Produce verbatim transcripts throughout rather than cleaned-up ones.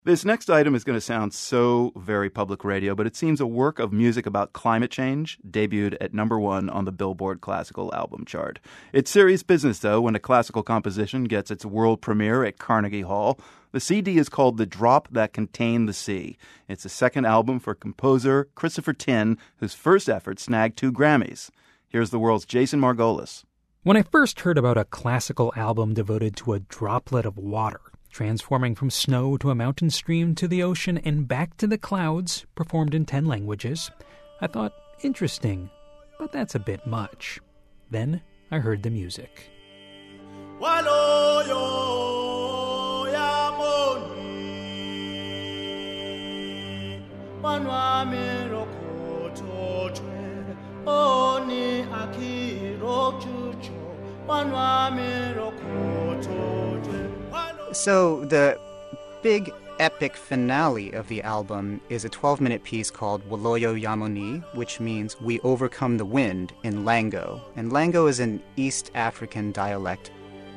This next item is going to sound so very public radio, but it seems a work of music about climate change debuted at number one on the Billboard Classical Album Chart. It's serious business, though, when a classical composition gets its world premiere at Carnegie Hall. The C D is called The Drop That Contained the Sea. It's the second album for composer Christopher Tin, whose first effort snagged two Grammys. Here's the world's Jason Margolis. When I first heard about a classical album devoted to a droplet of water, transforming from snow to a mountain stream to the ocean and back to the clouds, performed in ten languages, I thought, interesting, but that's a bit much. Then I heard the music. So the big epic finale of the album is a twelve-minute piece called Waloyo Yamoni, which means We Overcome the Wind in Lango. And Lango is an East African dialect.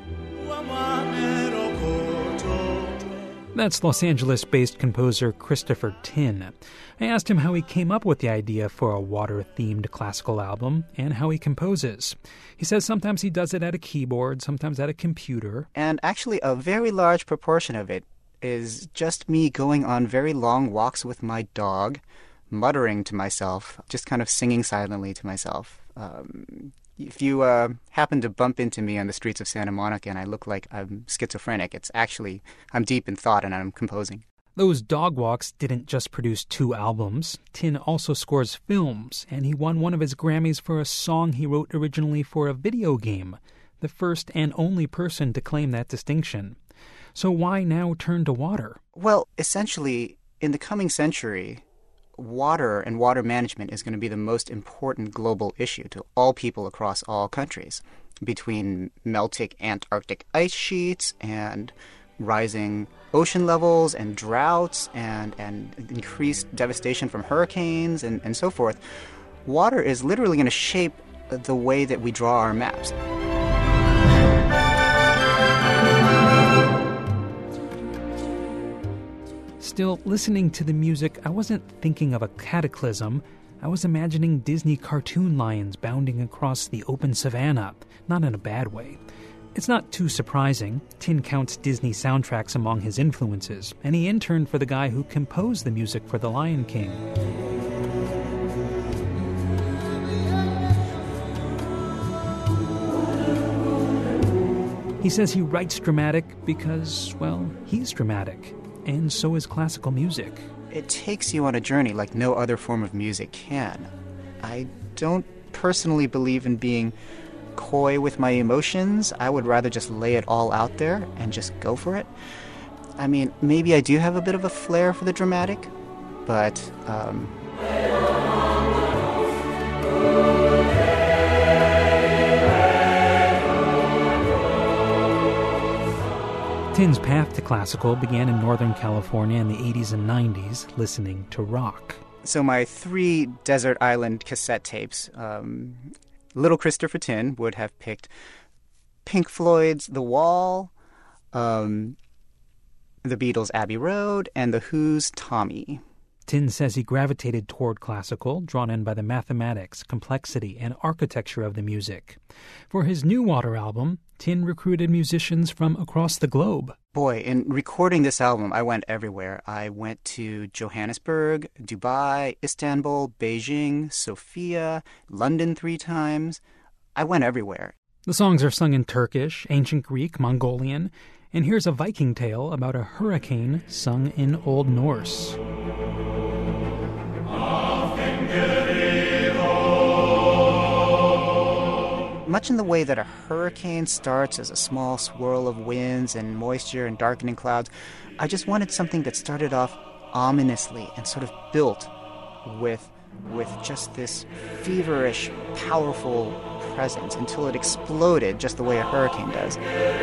That's Los Angeles-based composer Christopher Tin. I asked him how he came up with the idea for a water-themed classical album and how he composes. He says sometimes he does it at a keyboard, sometimes at a computer. And actually a very large proportion of it is just me going on very long walks with my dog, muttering to myself, just kind of singing silently to myself. Um, if you uh, happen to bump into me on the streets of Santa Monica and I look like I'm schizophrenic, it's actually, I'm deep in thought and I'm composing. Those dog walks didn't just produce two albums. Tin also scores films, and he won one of his Grammys for a song he wrote originally for a video game, the first and only person to claim that distinction. So why now turn to water? Well, essentially, in the coming century, water and water management is going to be the most important global issue to all people across all countries. Between melting Antarctic ice sheets and rising ocean levels and droughts and, and increased devastation from hurricanes and, and so forth, water is literally going to shape the way that we draw our maps. Still, listening to the music, I wasn't thinking of a cataclysm. I was imagining Disney cartoon lions bounding across the open savanna, not in a bad way. It's not too surprising. Tin counts Disney soundtracks among his influences, and he interned for the guy who composed the music for The Lion King. He says he writes dramatic because, well, he's dramatic, and so is classical music. It takes you on a journey like no other form of music can. I don't personally believe in being coy with my emotions. I would rather just lay it all out there and just go for it. I mean, maybe I do have a bit of a flair for the dramatic, but um Tin's path to classical began in Northern California in the eighties and nineties, listening to rock. So my three desert island cassette tapes, um, little Christopher Tin would have picked Pink Floyd's The Wall, um, the Beatles' Abbey Road, and The Who's Tommy. Tin says he gravitated toward classical, drawn in by the mathematics, complexity, and architecture of the music. For his new Water album, Tin recruited musicians from across the globe. Boy, in recording this album, I went everywhere. I went to Johannesburg, Dubai, Istanbul, Beijing, Sofia, London three times. I went everywhere. The songs are sung in Turkish, ancient Greek, Mongolian, and here's a Viking tale about a hurricane sung in Old Norse. Much in the way that a hurricane starts as a small swirl of winds and moisture and darkening clouds, I just wanted something that started off ominously and sort of built with, with just this feverish, powerful presence until it exploded just the way a hurricane does.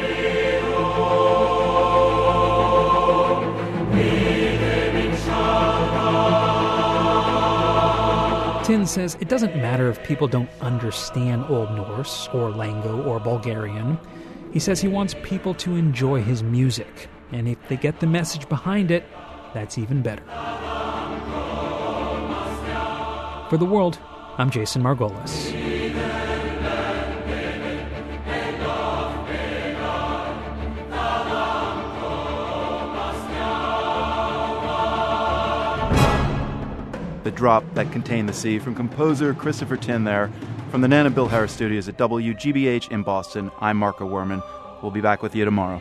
Tin says it doesn't matter if people don't understand Old Norse or Lango or Bulgarian. He says he wants people to enjoy his music, and if they get the message behind it, that's even better. For The World, I'm Jason Margolis. The Drop That Contained the Sea from composer Christopher Tin there. From the Nan and Bill Harris studios at W G B H in Boston, I'm Marco Werman. We'll be back with you tomorrow.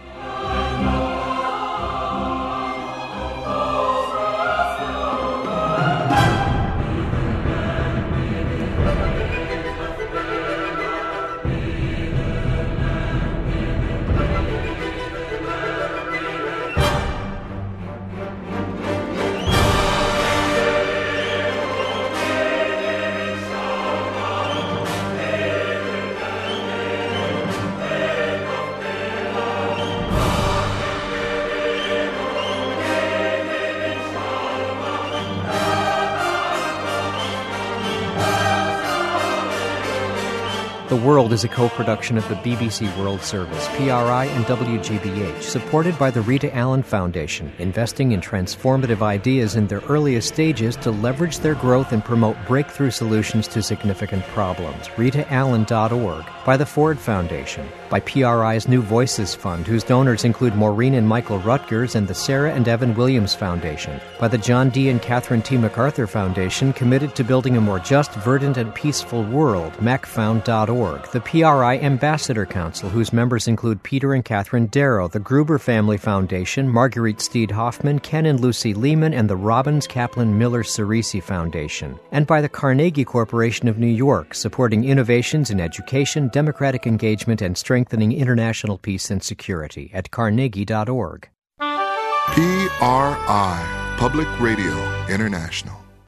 The World is a co-production of the B B C World Service, P R I, and W G B H, supported by the Rita Allen Foundation, investing in transformative ideas in their earliest stages to leverage their growth and promote breakthrough solutions to significant problems. rita allen dot org, by the Ford Foundation, by P R I's New Voices Fund, whose donors include Maureen and Michael Rutgers and the Sarah and Evan Williams Foundation, by the John D. and Catherine T. MacArthur Foundation, committed to building a more just, verdant, and peaceful world, mac found dot org, the P R I Ambassador Council, whose members include Peter and Catherine Darrow, the Gruber Family Foundation, Marguerite Steed Hoffman, Ken and Lucy Lehman, and the Robbins Kaplan Miller Cerisi Foundation, and by the Carnegie Corporation of New York, supporting innovations in education, democratic engagement, and strengthening international peace and security at carnegie dot org. P R I, Public Radio International.